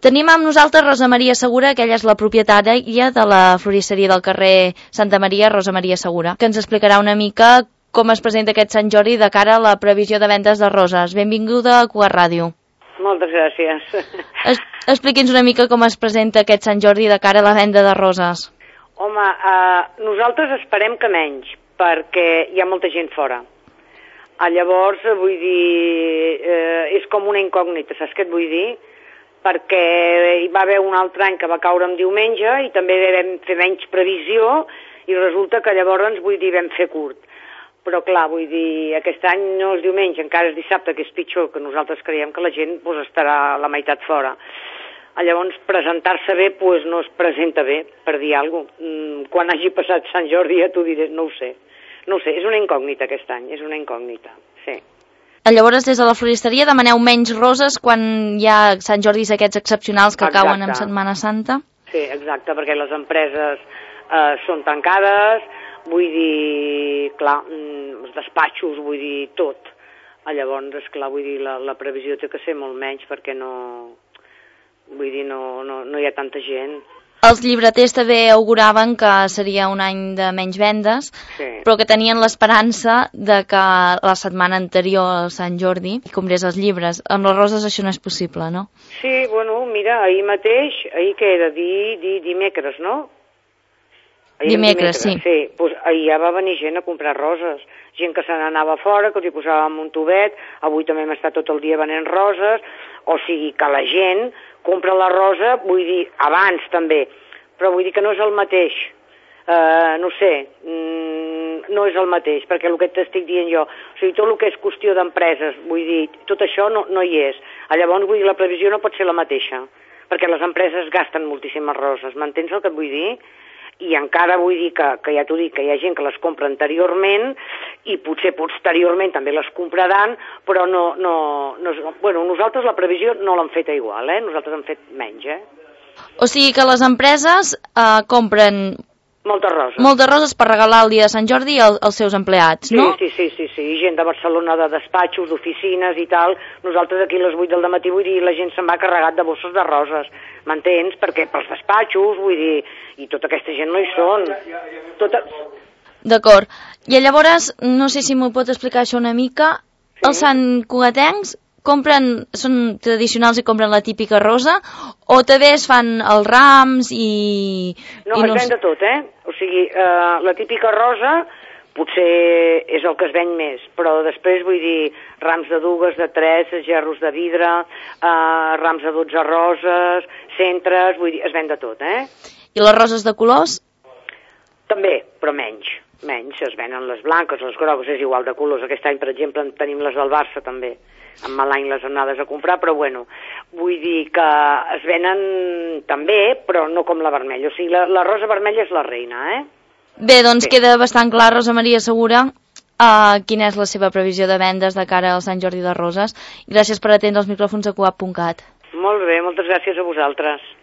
Tenim amb nosaltres Rosa Maria Segura, que ella és la propietària de la florisseria del carrer Santa Maria, Rosa Maria Segura, que ens explicarà una mica com es presenta aquest Sant Jordi de cara a la previsió de vendes de roses. Benvinguda a Cugat Ràdio. Moltes gràcies. Expliqui'ns una mica com es presenta aquest Sant Jordi de cara a la venda de roses. Home, nosaltres esperem que menys, perquè hi ha molta gent fora. Llavors, vull dir, és com una incògnita, saps què et vull dir? Perquè hi va haver un altre any que va caure en diumenge i també vam fer menys previsió i resulta que llavors, vull dir, vam fer curt. Però clar, vull dir, aquest any no és diumenge, encara és dissabte, que és pitjor, que nosaltres creiem que la gent estarà la meitat fora. Llavors, presentar-se bé, no es presenta bé, per dir alguna cosa. Quan hagi passat Sant Jordi ja t'ho diré, no ho sé. No ho sé, és una incògnita aquest any, és una incògnita, sí. Llavors, des de la floristeria demaneu menys roses quan hi ha Sant Jordis aquests excepcionals que cauen en Setmana Santa? Sí, exacte, perquè les empreses són tancades, vull dir, clar, els despatxos, vull dir, tot. Llavors, esclar, vull dir, la previsió té que ser molt menys perquè no hi ha tanta gent. Els llibreters també auguraven que seria un any de menys vendes, sí, però que tenien l'esperança de que la setmana anterior al Sant Jordi comprés els llibres. Amb les roses això no és possible, no? Sí, bueno, mira, ahir mateix, ahir què era? Dimecres, no? Dimecres, sí. Sí, doncs ahir ja va venir gent a comprar roses, gent que se n'anava fora, que els hi posàvem un tubet, avui també hem estat tot el dia venent roses, o sigui que la gent compra la rosa, vull dir, abans també, però vull dir que no és el mateix, no sé, no és el mateix, perquè el que t'estic dient jo, o sigui, tot el que és qüestió d'empreses, vull dir, tot això no hi és. Llavors, vull dir, la previsió no pot ser la mateixa, perquè les empreses gasten moltíssimes roses, m'entens el que et vull dir? I encara vull dir que ja t'ho dic, que hi ha gent que les compra anteriorment i potser posteriorment també les compraran, però bueno, nosaltres la previsió no l'hem feta igual, nosaltres hem fet menys, O sigui que les empreses compren moltes roses per regalar el dia de Sant Jordi als seus empleats, no? Sí, gent de Barcelona, de despatxos, d'oficines i tal. Nosaltres aquí a les 8 del matí, vull dir, la gent se'n va carregat de bosses de roses, m'entens? Perquè pels despatxos, vull dir, i tota aquesta gent no hi són. D'acord. I llavors, no sé si m'ho pot explicar això una mica, sí. Els santcugatencs són tradicionals i compren la típica rosa, o també es fan els rams i... No, es ven de tot, O sigui, la típica rosa potser és el que es ven més, però després vull dir rams de dugues, de 3, gerros de vidre, rams de 12 roses, centres, vull dir, es ven de tot, I les roses de colors? També, però menys, es venen les blanques, les grogues, és igual de colors. Aquest any, per exemple, tenim les del Barça també, en mal any les anades a comprar, però bueno, vull dir que es venen també, però no com la vermella, o sigui, la rosa vermella és la reina, Bé, doncs queda bastant clar, Rosa Maria Segura, quina és la seva previsió de vendes de cara al Sant Jordi de Roses. Gràcies per atendre els micròfons de Cugat.cat. Molt bé, moltes gràcies a vosaltres.